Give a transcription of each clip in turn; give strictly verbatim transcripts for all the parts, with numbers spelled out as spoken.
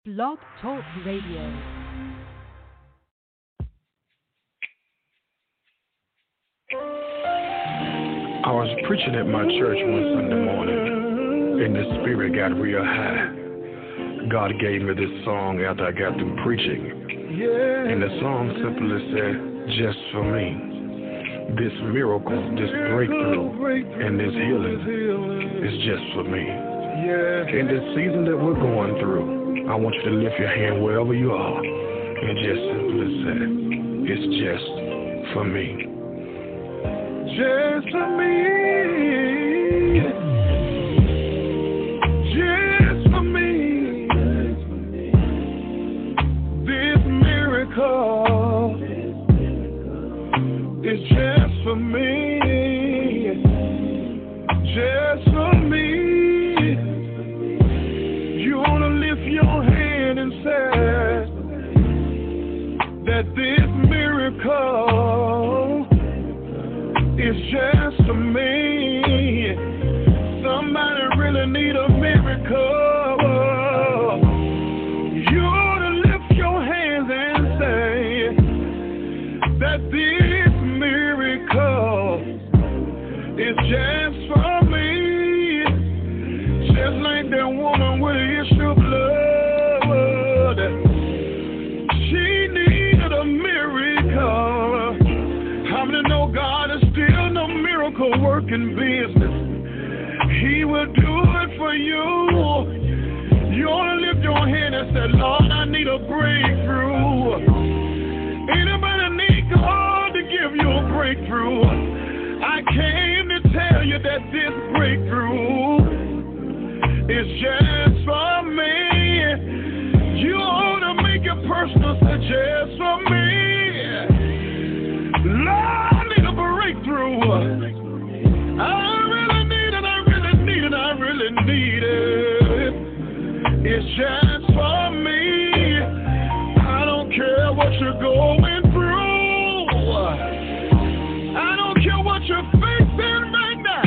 Blog Talk Radio. I was preaching at my church one Sunday morning, and the spirit got real high. God gave me this song after I got through preaching, and the song simply said, "Just for me, this miracle, this breakthrough, and this healing is just for me." In this season that we're going through, I want you to lift your hand wherever you are and just simply say, "It's just for me." Just for me, just for me, this miracle is just for me, just for me. You want to lift your hand and say that this miracle is just for me. Somebody really need a miracle. You ought to lift your hands and say that this miracle is just for me. Just like that woman with the issue of blood, she needed a miracle. How many know God is still no miracle working business? He will do it for you. You ought to lift your hand and say, "Lord, I need a breakthrough." Anybody need God to give you a breakthrough? I came to tell you that this breakthrough is just for me. You ought to make it personal, say, "Just for me." Lord, I need a breakthrough. I really need it, I really need it, I really need it. It's just for me. I don't care what you're going through. I don't care what you're facing right now.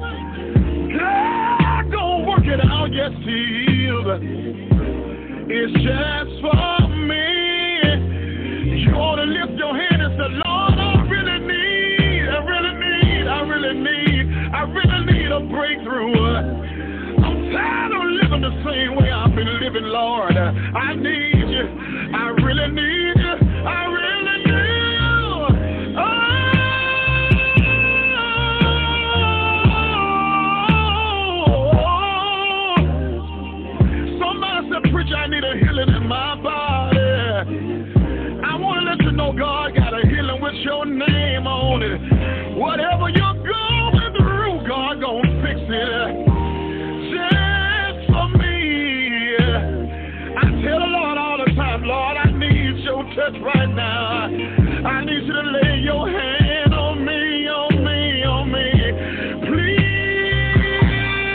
God gonna work it out, yes, He will. It's just for me. You ought to lift your hand and say, "Lord, I really need, I really need, I really need, I really need a breakthrough. I'm tired of living the same way I've been living, Lord. I need you. I really need you. I really need you." Oh, somebody said, "Preacher, I need a healing in my body." I want to let you know God got a healing with your name on it. Whatever you're going through, God gonna fix it. Just for me. I tell the Lord all the time, "Lord, I need your touch right now. I need you to lay your hand on me, on me, on me. Please,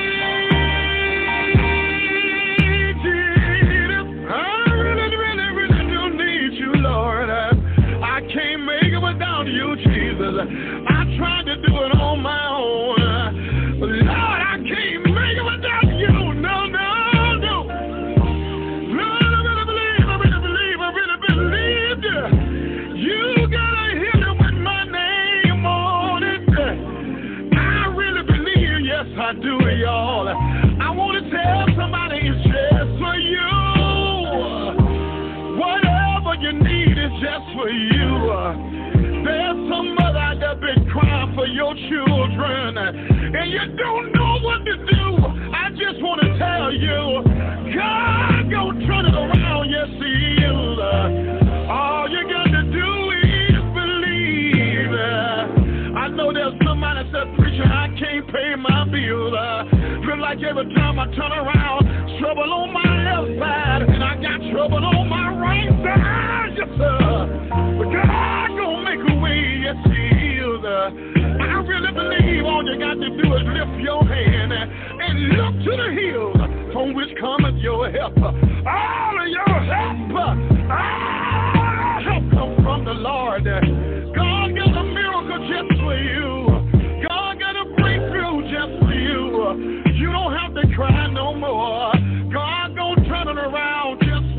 Jesus, I really, really, really do need you, Lord. I can't make it without you, Jesus. I tried to do it on my own. But Lord, I can't make it without you. No, no, no. Lord, I really believe, I really believe, I really believe you. You got a healing with my name on it. I really believe, yes, I do, y'all. I want to tell somebody it's just for you. Whatever you need is just for you. There's some mother out there been crying for your children, and you don't know what to do. I just want to tell you, God gonna turn it around, yes, He is. All you got to do is believe. I know there's somebody that said, "Preacher, I can't pay my bills. Feel like every time I turn around, trouble on my left side, and I got trouble on my right side." Yes, sir. But God gonna make a way, yes, He is. I really believe all you got to do is lift your hand and look to the hills from which cometh your help. All of your help, all help come from the Lord. God got a miracle just for you. God got a breakthrough just for you. You don't have to cry no more. God gonna turn it around just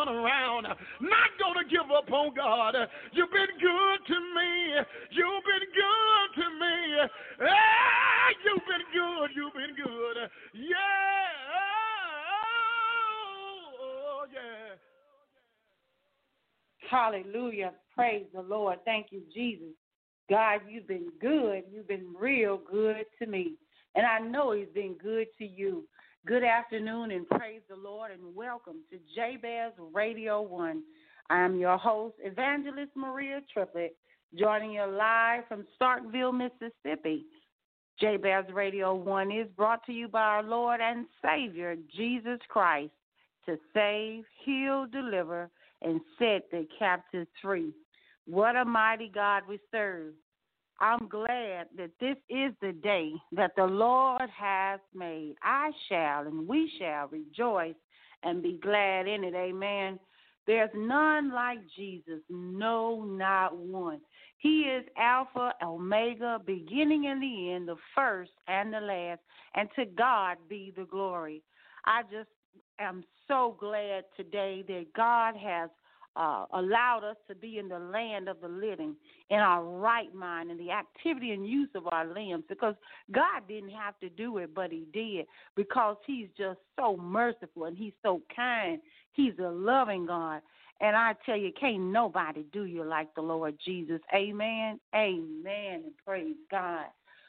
around. Not going to give up on God. You've been good to me. You've been good to me. Ah, you've been good. You've been good. Yeah. Oh, yeah. Hallelujah. Praise the Lord. Thank you, Jesus. God, you've been good. You've been real good to me. And I know he's been good to you. Good afternoon and praise the Lord and welcome to Jabez Radio one. I'm your host, Evangelist Maria Triplett, joining you live from Starkville, Mississippi. Jabez Radio one is brought to you by our Lord and Savior, Jesus Christ, to save, heal, deliver, and set the captives free. What a mighty God we serve. I'm glad that this is the day that the Lord has made. I shall and we shall rejoice and be glad in it. Amen. There's none like Jesus, no, not one. He is Alpha, Omega, beginning and the end, the first and the last, and to God be the glory. I just am so glad today that God has uh, allowed us to be in the land of the living, in our right mind, in the activity and use of our limbs, because God didn't have to do it, but he did, because he's just so merciful and he's so kind. He's a loving God. And I tell you, can't nobody do you like the Lord Jesus. Amen, amen, and praise God.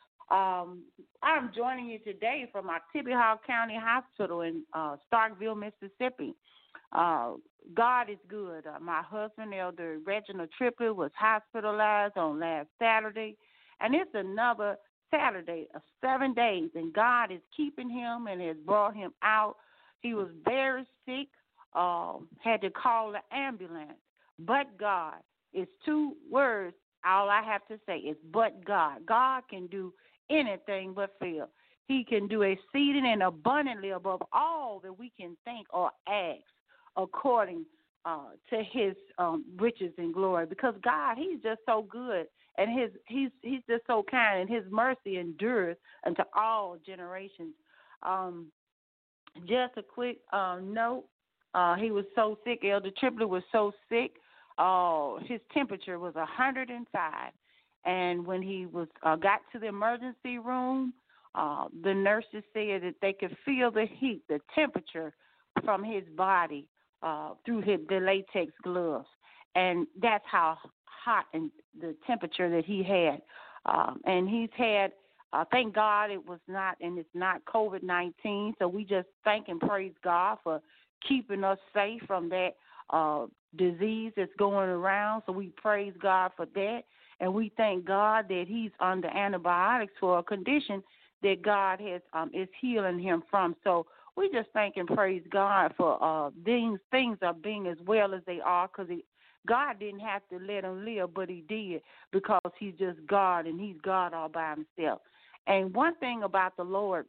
Um, I'm joining you today from Oktibbeha Hall County Hospital in uh, Starkville, Mississippi. Uh, God is good. Uh, my husband, Elder Reginald Triplett, was hospitalized on last Saturday, and it's another Saturday of seven days, and God is keeping him and has brought him out. He was very sick, uh, had to call the ambulance, but God. It's two words. All I have to say is but God. God can do anything but fail. He can do exceeding and abundantly above all that we can think or ask, according uh, to his um, riches and glory. Because God, he's just so good, and his he's he's just so kind, and his mercy endures unto all generations. Um, just a quick uh, note, uh, he was so sick, Elder Triplett was so sick, uh, his temperature was one hundred five. And when he was uh, got to the emergency room, uh, the nurses said that they could feel the heat, the temperature from his body uh, through his, the latex gloves. And that's how hot and the temperature that he had. Um, and he's had, uh, thank God it was not, and it's not COVID nineteen. So we just thank and praise God for keeping us safe from that uh, disease that's going around. So we praise God for that. And we thank God that he's under antibiotics for a condition that God has um, is healing him from. So we just thank and praise God for uh, things things are being as well as they are, because God didn't have to let him live, but he did, because he's just God, and he's God all by himself. And one thing about the Lord,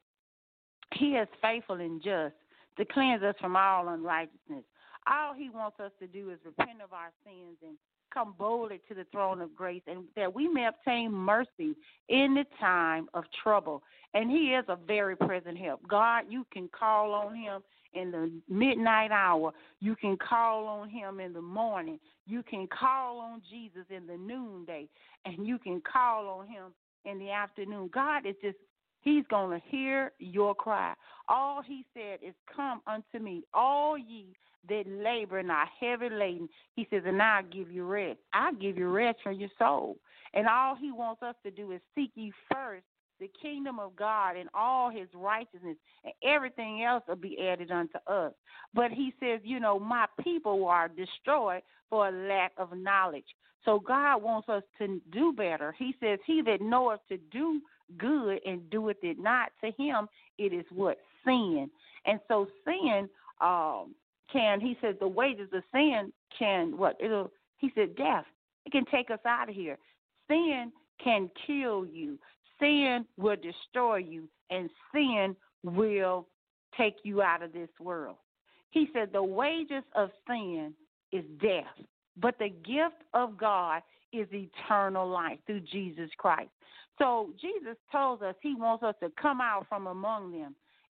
he is faithful and just to cleanse us from all unrighteousness. All he wants us to do is repent of our sins and come boldly to the throne of grace, and that we may obtain mercy in the time of trouble. And he is a very present help. God, you can call on him in the midnight hour. You can call on him in the morning. You can call on Jesus in the noonday, and you can call on him in the afternoon. God is just, he's going to hear your cry. All he said is, come unto me, all ye that labor and are heavy laden. He says, and I'll give you rest. I'll give you rest for your soul. And all he wants us to do is seek ye first the kingdom of God and all his righteousness, and everything else will be added unto us. But he says, you know, my people are destroyed for a lack of knowledge. So God wants us to do better. He says, he that knoweth to do good and doeth it not, to him it is what? Sin. And so sin, um, can, he said, the wages of sin can, what, it'll, he said, death. It can take us out of here. Sin can kill you. Sin will destroy you, and sin will take you out of this world. He said the wages of sin is death, but the gift of God is eternal life through Jesus Christ. So Jesus tells us he wants us to come out from among them.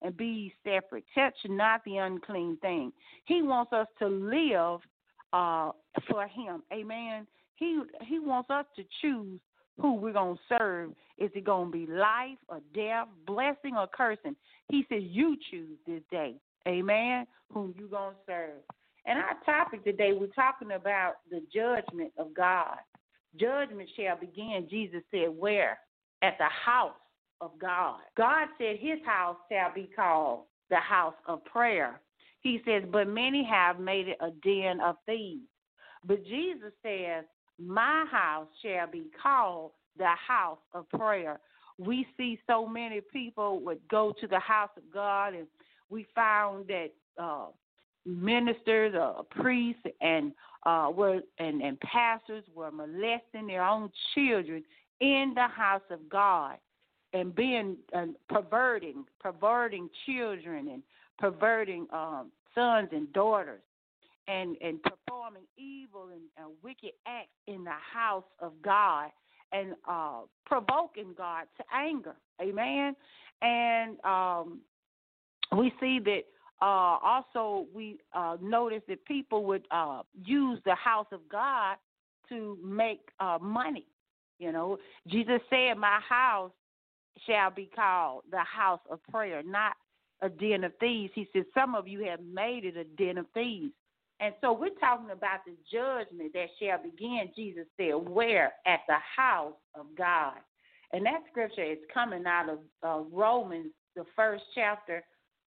and be ye separate. Touch not the unclean thing. He wants us to live uh, for him. Amen. He he wants us to choose who we're going to serve. Is it going to be life or death, blessing or cursing? He says you choose this day. Amen. Whom you going to serve. And our topic today, we're talking about the judgment of God. Judgment shall begin, Jesus said, where? At the house of God. God said his house shall be called the house of prayer. He says, but many have made it a den of thieves. But Jesus says, my house shall be called the house of prayer. We see so many people would go to the house of God, and we found that uh, ministers, uh, priests, and uh, were and, and pastors were molesting their own children in the house of God, and being uh, perverting, perverting children, and perverting um, sons and daughters. And, and performing evil and uh, wicked acts in the house of God, and uh, provoking God to anger. Amen. And um, we see that uh, also we uh, notice that people would uh, use the house of God to make uh, money. You know, Jesus said, my house shall be called the house of prayer, not a den of thieves. He said, some of you have made it a den of thieves. And so we're talking about the judgment that shall begin, Jesus said, where? At the house of God. And that scripture is coming out of uh, Romans, the first chapter,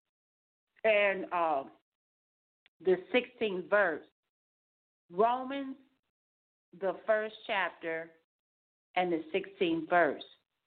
and uh, the sixteenth verse. Romans, the first chapter, and the sixteenth verse.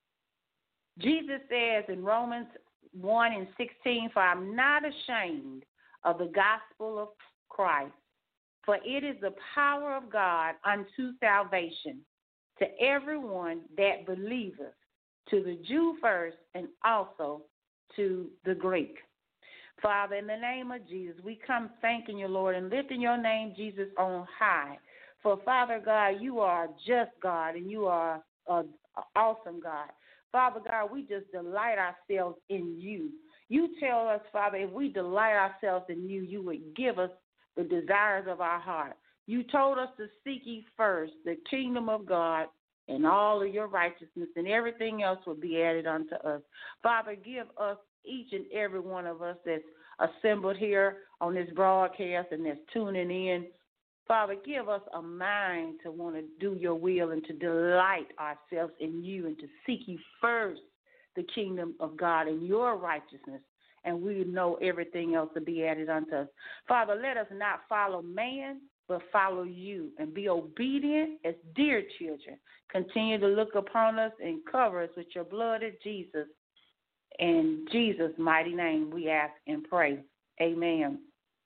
Jesus says in Romans one and sixteen, for I'm not ashamed of the gospel of Christ, for it is the power of God unto salvation to everyone that believeth, to the Jew first and also to the Greek. Father, in the name of Jesus, we come thanking you, Lord, and lifting your name, Jesus, on high. For, Father God, you are a just God, and you are an awesome God. Father God, we just delight ourselves in you. You tell us, Father, if we delight ourselves in you, you would give us the desires of our heart. You told us to seek ye first the kingdom of God and all of your righteousness, and everything else will be added unto us. Father, give us, each and every one of us that's assembled here on this broadcast and that's tuning in, Father, give us a mind to want to do your will and to delight ourselves in you and to seek you first the kingdom of God and your righteousness, and we know everything else to be added unto us. Father, let us not follow man, but follow you and be obedient as dear children. Continue to look upon us and cover us with your blood of Jesus. In Jesus' mighty name we ask and pray. Amen.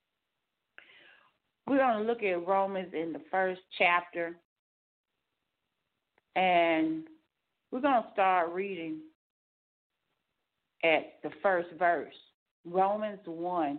We're going to look at Romans in the first chapter, and we're going to start reading at the first verse, Romans one,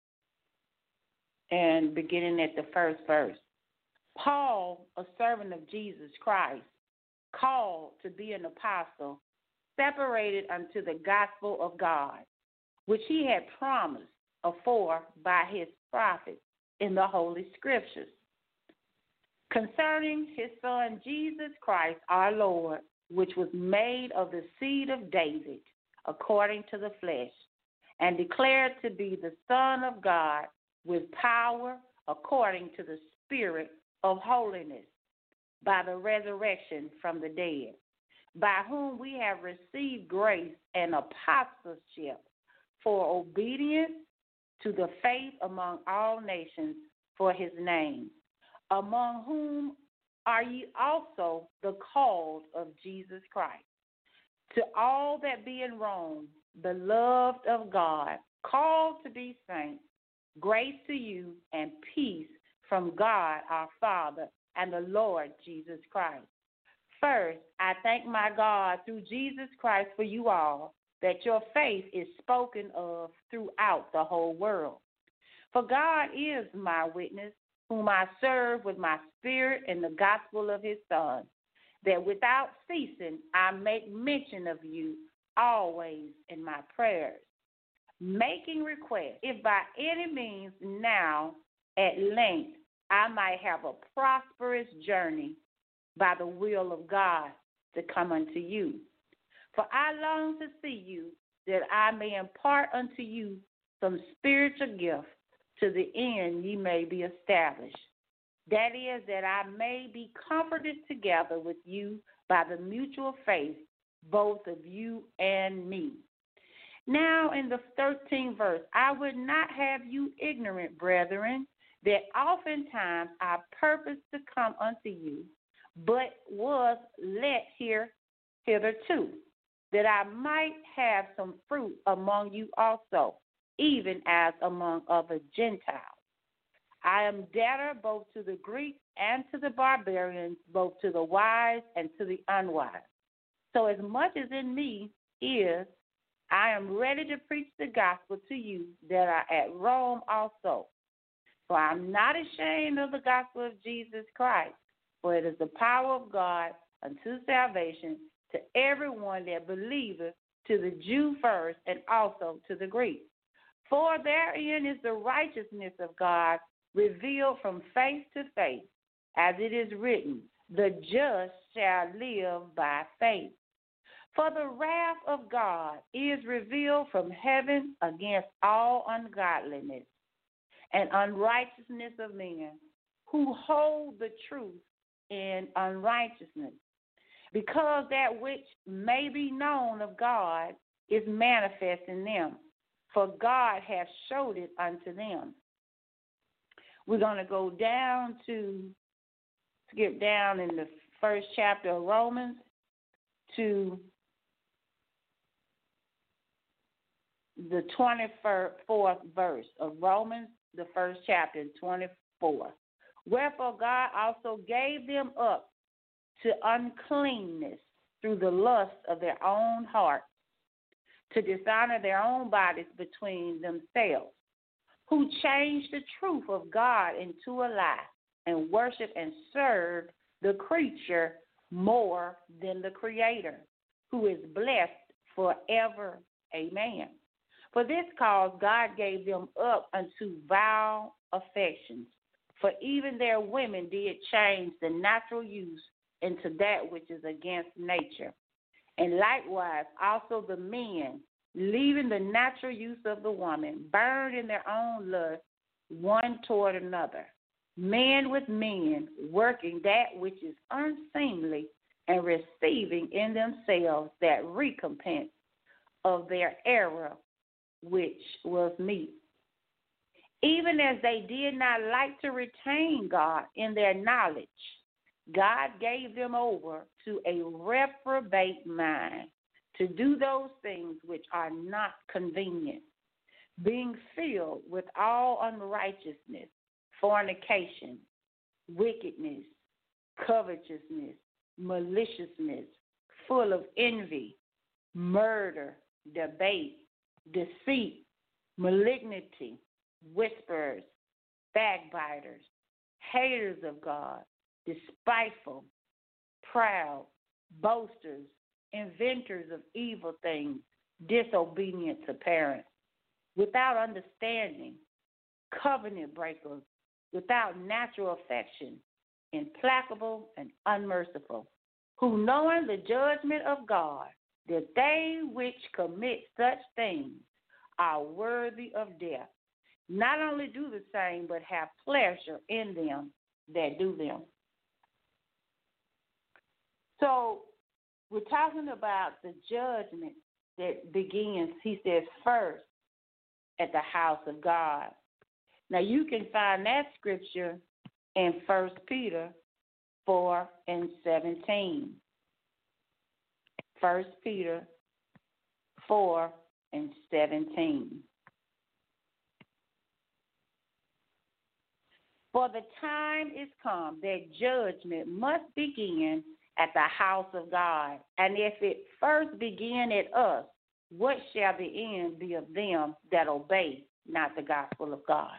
and beginning at the first verse. Paul, a servant of Jesus Christ, called to be an apostle, separated unto the gospel of God, which he had promised afore by his prophets in the Holy Scriptures, concerning his Son Jesus Christ our Lord, which was made of the seed of David according to the flesh, and declared to be the Son of God with power according to the Spirit of holiness, by the resurrection from the dead, by whom we have received grace and apostleship for obedience to the faith among all nations for his name, among whom are ye also the called of Jesus Christ. To all that be in Rome, beloved of God, called to be saints, grace to you and peace from God our Father and the Lord Jesus Christ. First, I thank my God through Jesus Christ for you all, that your faith is spoken of throughout the whole world. For God is my witness, whom I serve with my spirit in the gospel of his Son, that without ceasing I make mention of you always in my prayers, making request, if by any means now at length I might have a prosperous journey by the will of God to come unto you. For I long to see you, that I may impart unto you some spiritual gift, to the end ye may be established. That is, that I may be comforted together with you by the mutual faith, both of you and me. Now in the thirteenth verse, I would not have you ignorant, brethren, that oftentimes I purposed to come unto you, but was let here hitherto, that I might have some fruit among you also, even as among other Gentiles. I am debtor both to the Greeks and to the barbarians, both to the wise and to the unwise. So as much as in me is, I am ready to preach the gospel to you that are at Rome also. For I am not ashamed of the gospel of Jesus Christ, for it is the power of God unto salvation to everyone that believeth, to the Jew first, and also to the Greek. For therein is the righteousness of God revealed from faith to faith, as it is written, the just shall live by faith. For the wrath of God is revealed from heaven against all ungodliness and unrighteousness of men, who hold the truth in unrighteousness, because that which may be known of God is manifest in them, for God hath showed it unto them. We're going to go down to, skip down in the first chapter of Romans to the twenty-fourth verse of Romans, the first chapter, twenty-four. Wherefore God also gave them up to uncleanness through the lust of their own hearts, to dishonor their own bodies between themselves, who changed the truth of God into a lie, and worship and serve the creature more than the Creator, who is blessed forever. Amen. For this cause God gave them up unto vile affections, for even their women did change the natural use into that which is against nature. And likewise also the men, leaving the natural use of the woman, burned in their own lust one toward another, men with men, working that which is unseemly, and receiving in themselves that recompense of their error, which was meet. Even as they did not like to retain God in their knowledge, God gave them over to a reprobate mind to do those things which are not convenient, being filled with all unrighteousness, fornication, wickedness, covetousness, maliciousness, full of envy, murder, debate, deceit, malignity, whisperers, backbiters, haters of God, despiteful, proud, boasters, inventors of evil things, disobedient to parents, without understanding, covenant breakers, without natural affection, implacable and unmerciful, who knowing the judgment of God, that they which commit such things are worthy of death, not only do the same, but have pleasure in them that do them. So we're talking about the judgment that begins, he says, first at the house of God. Now you can find that scripture in First Peter four and seventeen. First Peter four and seventeen. For the time is come that judgment must begin at the house of God. And if it first begin at us, what shall the end be of them that obey not the gospel of God?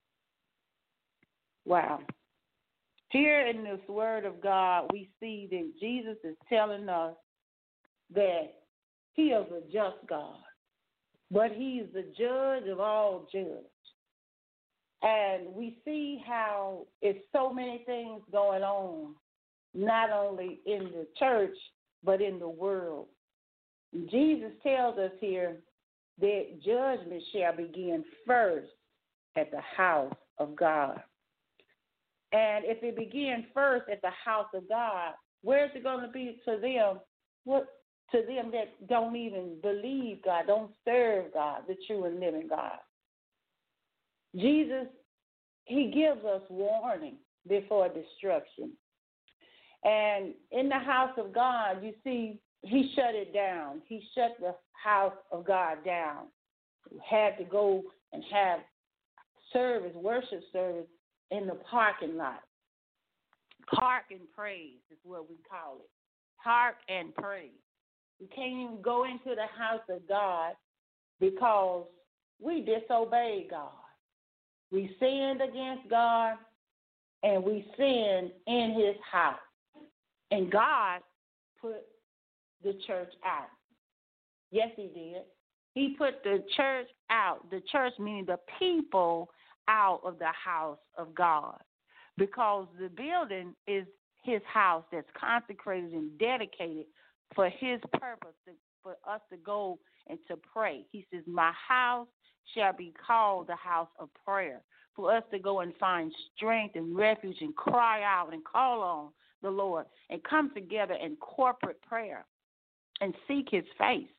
Wow. Here in this word of God, we see that Jesus is telling us that he is a just God. but he's the judge of all judges. And we see how it's so many things going on, not only in the church, but in the world. And Jesus tells us here that judgment shall begin first at the house of God. And if it begins first at the house of God, where's it going to be to them? What to them that don't even believe God, don't serve God, the true and living God? Jesus, he gives us warning before destruction. And in the house of God, you see, he shut it down. He shut the house of God down. He had to go and have service, worship service in the parking lot. Park and praise is what we call it. Park and praise. We can't even go into the house of God because we disobeyed God. We sinned against God, and we sinned in his house. And God put the church out. Yes, he did. He put the church out. The church meaning the people out of the house of God, because the building is his house that's consecrated and dedicated for his purpose, to, for us to go and to pray. He says, my house shall be called the house of prayer, for us to go and find strength and refuge and cry out and call on the Lord and come together in corporate prayer and seek his face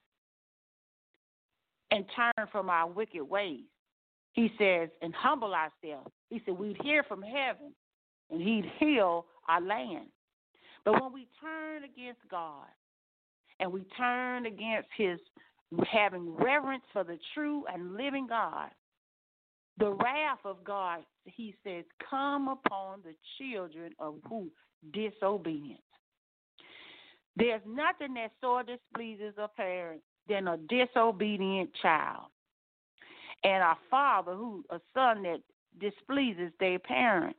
and turn from our wicked ways. He says, and humble ourselves. He said, we'd hear from heaven, and he'd heal our land. But when we turn against God, and we turn against his having reverence for the true and living God, the wrath of God, he says, come upon the children of who? Disobedience. There's nothing that so displeases a parent than a disobedient child. And a father, who a son that displeases their parent.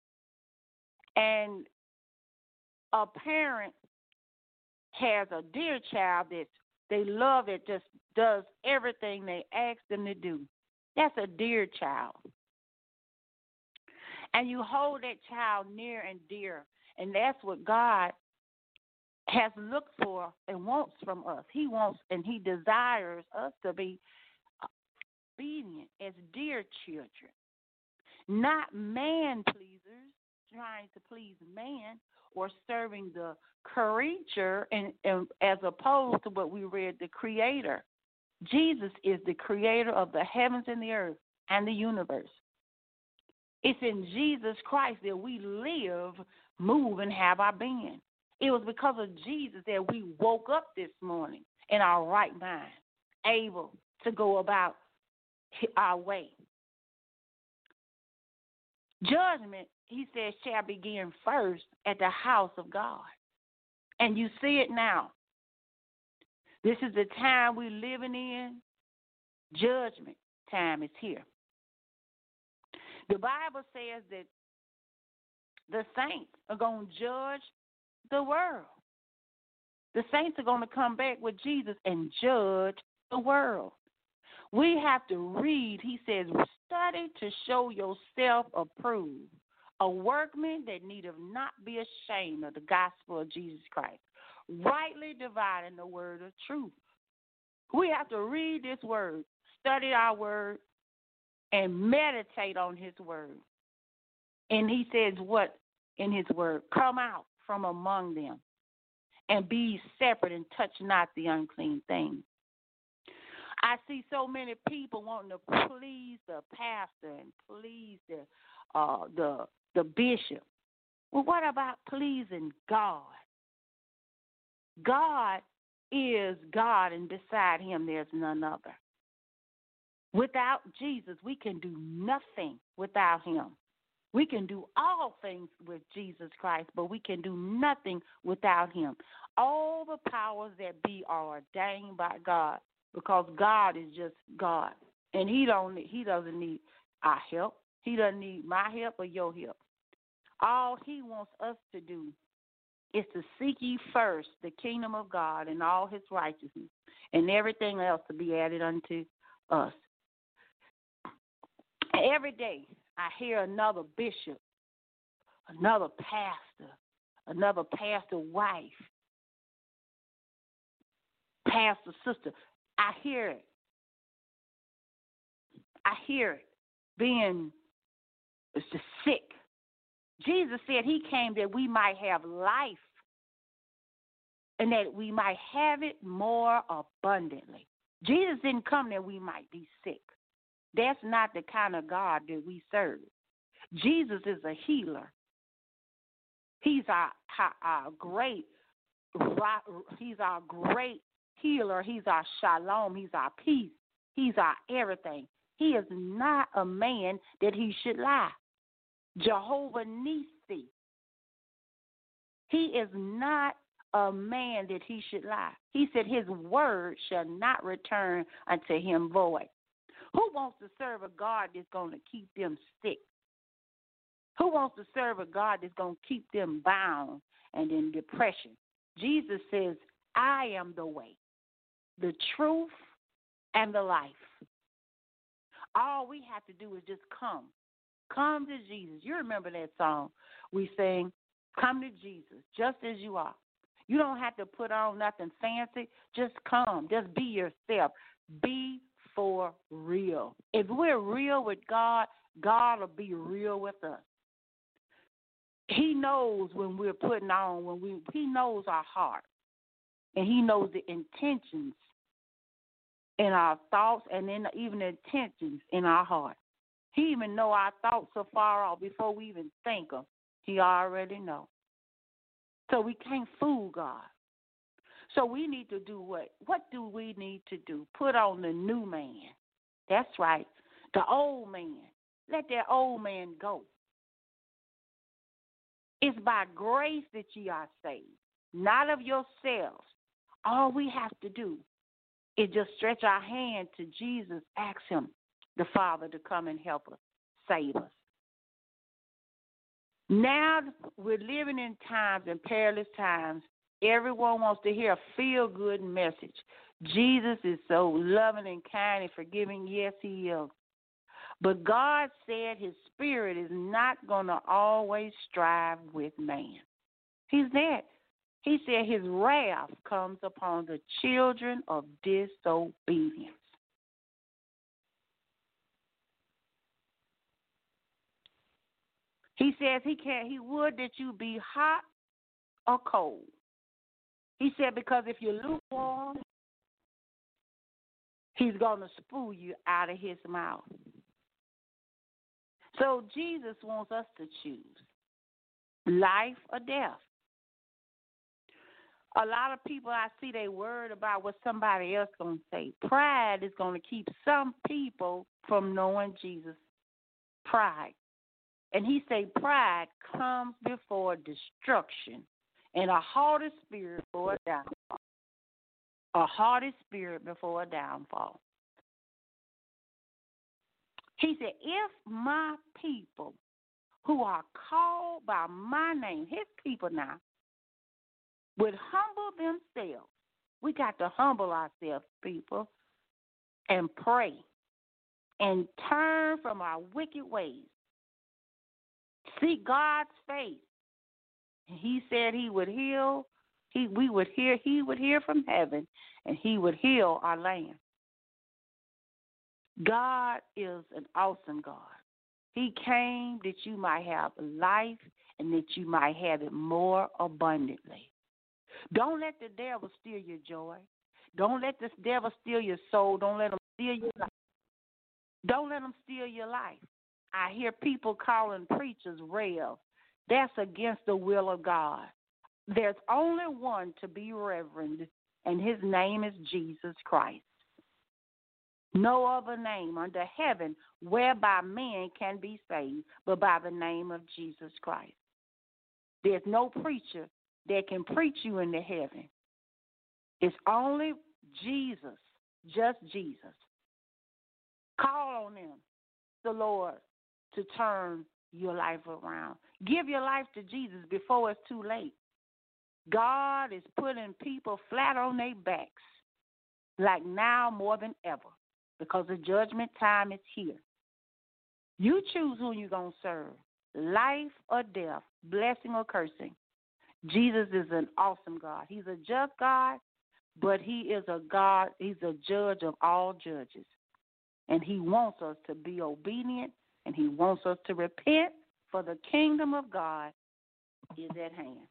And a parent has a dear child that they love, that just does everything they ask them to do. That's a dear child. And you hold that child near and dear. And that's what God has looked for and wants from us. He wants and he desires us to be obedient as dear children, not man pleasers, trying to please man or serving the creature, and, and as opposed to what we read, the creator. Jesus is the creator of the heavens and the earth and the universe. It's in Jesus Christ that we live, move, and have our being. It was because of Jesus that we woke up this morning in our right mind, able to go about our way. Judgment, he says, shall begin first at the house of God. And you see it now. This is the time we're living in. Judgment time is here. The Bible says that the saints are going to judge the world. The saints are going to come back with Jesus and judge the world. We have to read. He says, study to show yourself approved, a workman that needeth not be ashamed of the gospel of Jesus Christ, rightly dividing the word of truth. We have to read this word, study our word, and meditate on his word. And he says what in his word? Come out from among them and be separate and touch not the unclean thing. I see so many people wanting to please the pastor and please the uh, the the bishop. Well, what about pleasing God? God is God, and beside him there's none other. Without Jesus, we can do nothing without him. We can do all things with Jesus Christ, but we can do nothing without him. All the powers that be are ordained by God, because God is just God, and he don't he doesn't need our help. He doesn't need my help or your help. All he wants us to do is to seek ye first the kingdom of God and all his righteousness, and everything else to be added unto us. Every day I hear another bishop, another pastor, another pastor wife, pastor sister. I hear it. I hear it being it's just sick. Jesus said he came that we might have life and that we might have it more abundantly. Jesus didn't come that we might be sick. That's not the kind of God that we serve. Jesus is a healer. He's our, our, our great, he's our great healer. He's our shalom. He's our peace. He's our everything. He is not a man that he should lie. Jehovah Nissi. He is not a man that he should lie. He said his word shall not return unto him void. Who wants to serve a God that's going to keep them sick? Who wants to serve a God that's going to keep them bound and in depression? Jesus says, I am the way, the truth, and the life. All we have to do is just come. Come to Jesus. You remember that song we sang, come to Jesus, just as you are. You don't have to put on nothing fancy. Just come. Just be yourself. Be for real. If we're real with God, God will be real with us. He knows when we're putting on, when we he knows our heart. And he knows the intentions in our thoughts and in even the intentions in our heart. He even know our thoughts so far off before we even think them. He already know. So we can't fool God. So we need to do what? What do we need to do? Put on the new man. That's right. The old man. Let that old man go. It's by grace that ye are saved, not of yourselves. All we have to do is just stretch our hand to Jesus, ask him, the Father, to come and help us, save us. Now we're living in times, in perilous times. Everyone wants to hear a feel-good message. Jesus is so loving and kind and forgiving. Yes, he is. But God said his spirit is not going to always strive with man. He's there. He said his wrath comes upon the children of disobedience. He says he can't, he would that you be hot or cold. He said because if you're lukewarm, he's going to spew you out of his mouth. So Jesus wants us to choose life or death. A lot of people I see, they worried about what somebody else going to say. Pride is going to keep some people from knowing Jesus. Pride. And he said pride comes before destruction and a haughty spirit before a downfall. A haughty spirit before a downfall. He said, if my people who are called by my name, his people now, would humble themselves. We got to humble ourselves, people, and pray and turn from our wicked ways. Seek God's face. He said he would heal. He we would hear. He would hear from heaven, and he would heal our land. God is an awesome God. He came that you might have life and that you might have it more abundantly. Don't let the devil steal your joy. Don't let the devil steal your soul. Don't let him steal your life. Don't let him steal your life. I hear people calling preachers rail. That's against the will of God. There's only one to be reverend, and his name is Jesus Christ. No other name under heaven whereby man can be saved but by the name of Jesus Christ. There's no preacher that can preach you into heaven. It's only Jesus, just Jesus. Call on him, the Lord, to turn your life around. Give your life to Jesus before it's too late. God is putting people flat on their backs, like now more than ever. because the judgment time is here. You choose who you're going to serve, life or death, blessing or cursing. Jesus is an awesome God. He's a just God, but he is a God, he's a judge of all judges. And he wants us to be obedient, and he wants us to repent, for the kingdom of God is at hand.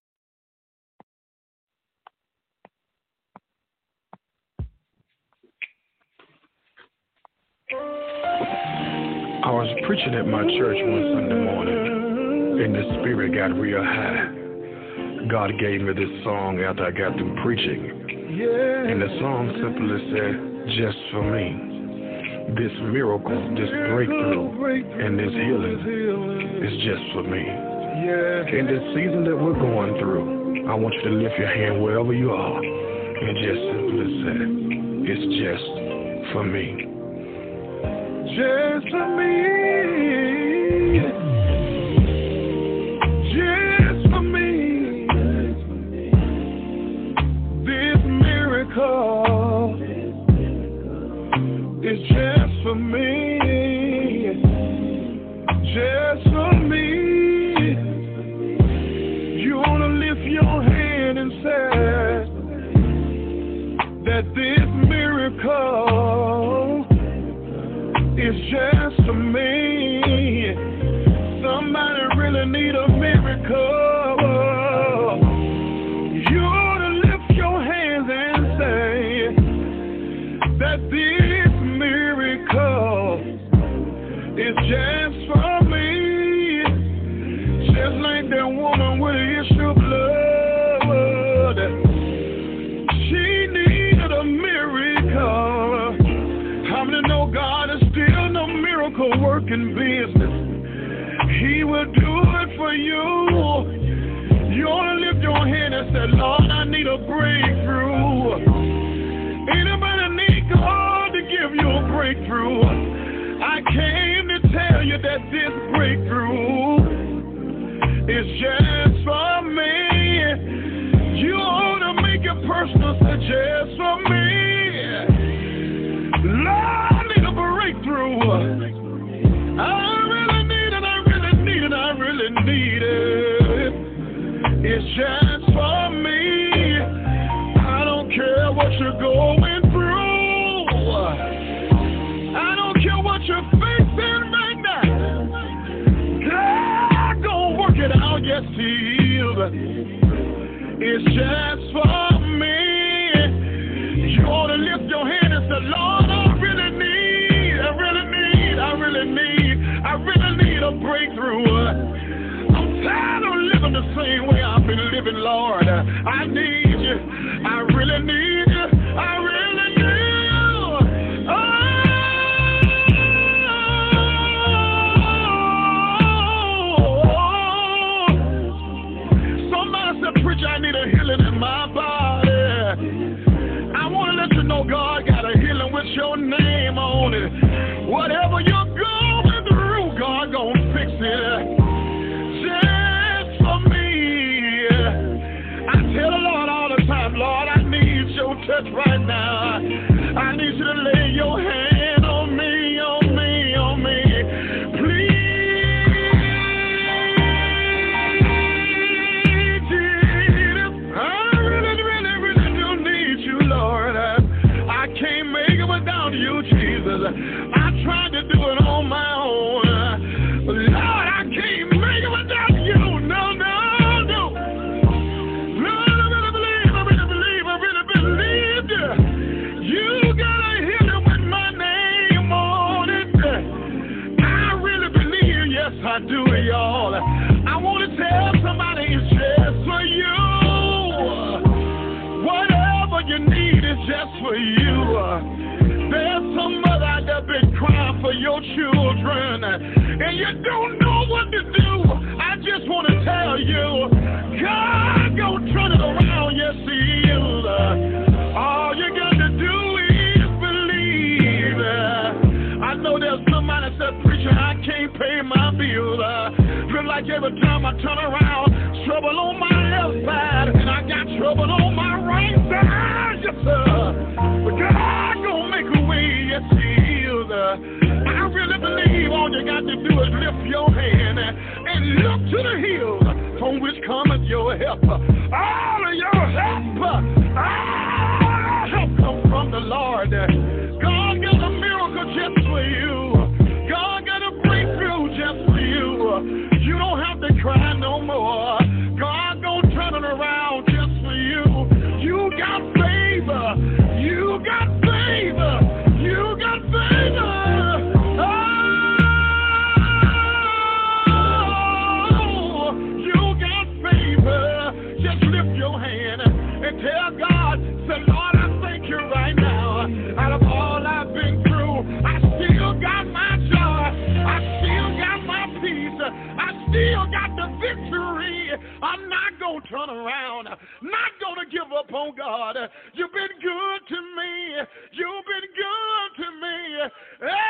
I was preaching at my church one Sunday morning, and the spirit got real high. God gave me this song after I got through preaching, and the song simply said, "Just for me." This miracle, this breakthrough, and this healing is just for me. In this season that we're going through, I want you to lift your hand wherever you are and just simply say, "It's just for me." Just for me, just for me, this miracle is just for me, just for me. You want to lift your hand and say that this miracle it's just for me. Somebody really need a miracle. You ought to lift your hands and say that this miracle is just for me. Just like that woman with the issue of blood. She needed a miracle. How many know God is still no miracle working business? He will do it for you. You ought to lift your hand and say, "Lord, I need a breakthrough." Anybody need God to give you a breakthrough? I came to tell you that this breakthrough is just for me. You ought to make it personal, say, "Just for me." Lord, I need a breakthrough. I really need it, I really need it, I really need it. It's just for me. I don't care what you're going through. I don't care what you're facing right now. God gonna work it out, yes He is. It's just for me. You ought to lift your hand and say, "Lord, I really need, I really need, I really need, I really need a breakthrough. I'm tired of living the same way I've been living, Lord. I need you, I really need you, I really need you." Oh, somebody said, "Preacher, I need a healing in my body." I want to let you know God got a healing with your name on it. Whatever you're going through, God gonna fix it. Just for me. I tell the Lord all the time, "Lord, I need your touch right now. I need you to lay your hand on me, on me, on me. Please, Jesus. I really, really, really do need you, Lord. I can't make it without you, Jesus. I tried to do it on my own. But Lord, I can't make it without you. No, no, no. Lord, I really believe, I really believe, I really believe you. You got a healing with my name on it. I really believe, yes, I do, y'all. I want to tell somebody it's just for you. Whatever you need is just for you. There's some mother out there been crying for your children, and you don't know what to do. I just want to tell you, God gonna turn it around, yes He is. All you got to do is believe. I know there's somebody that said, "Preacher, I can't pay my bills. Feel like every time I turn around, trouble on my left side, and I got trouble on my right side." Yes, sir. But God gonna make a way, yes He is. cometh your help. All of your help, all help come from the Lord. God got a miracle just for you. God got a breakthrough just for you. You don't have to cry no more. God gonna turn it around just for you. You got favor. You got favor. You got favor. Oh, you got favor. Just lift your hand and tell God, say, Lord, I thank you right now. Out of all I've been through, I still got my joy. I still got my peace. I still got the victory. I'm not going to turn around. Not going to give up on God. You've been good to me. You've been good to me. Hey!